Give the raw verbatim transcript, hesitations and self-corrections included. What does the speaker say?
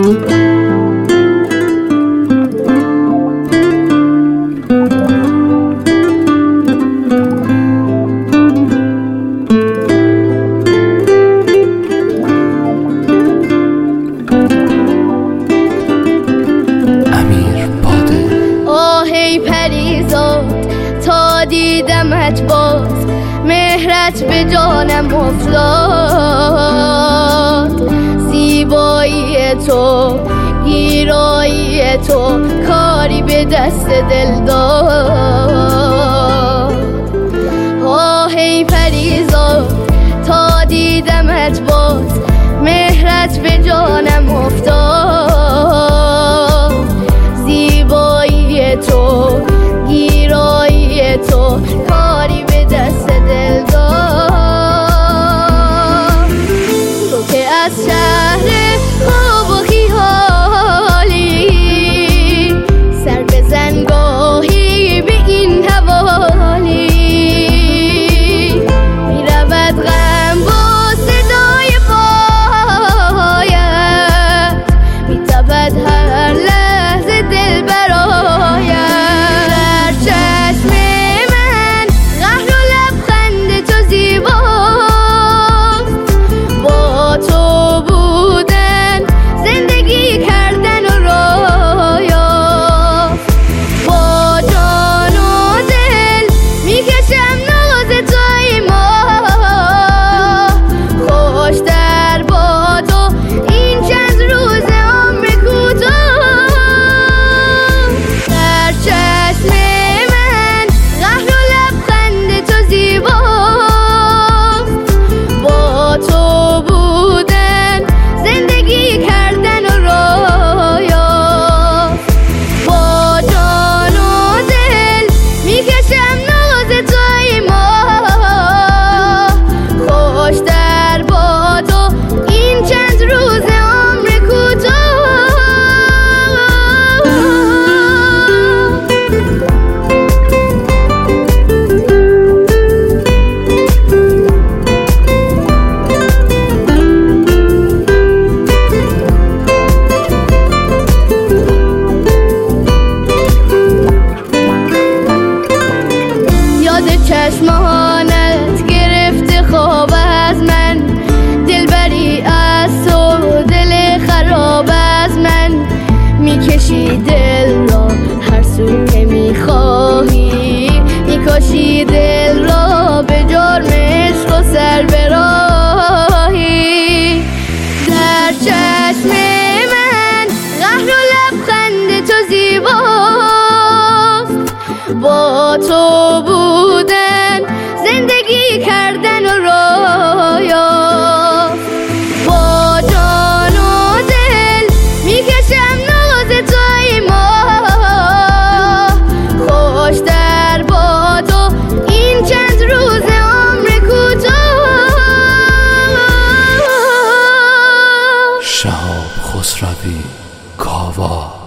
تا دیدمت باز مهرت به جانم افتاد، زیبایی تو گیرایی تو کاری به دست دل داد. آه ای پریزاد تا دیدمت باز مهرت به جانم افتاد، زیبایی تو گیرایی تو کاری به دست دل داد. تو که از شهر خواب و خیالی سر بزن گاهی به این حوالی، میرود غم با صدای پایت، میتپد هر لحظه دل برایت. چشمانت گرفته خواب از من، دلبری از تو دل خراب از من، میکشی دل را هر سو که میخواهی، میکشی دل را به جرم عشق و سر به راهی. در چشم من قهر و لبخند تو زیباست، با تو بودن زندگی کردن و رویا، با جان و دل میکشم ناز توی ما، خوش در با تو این چند روز عمر کوتاه. شهاب خسروی کاوا.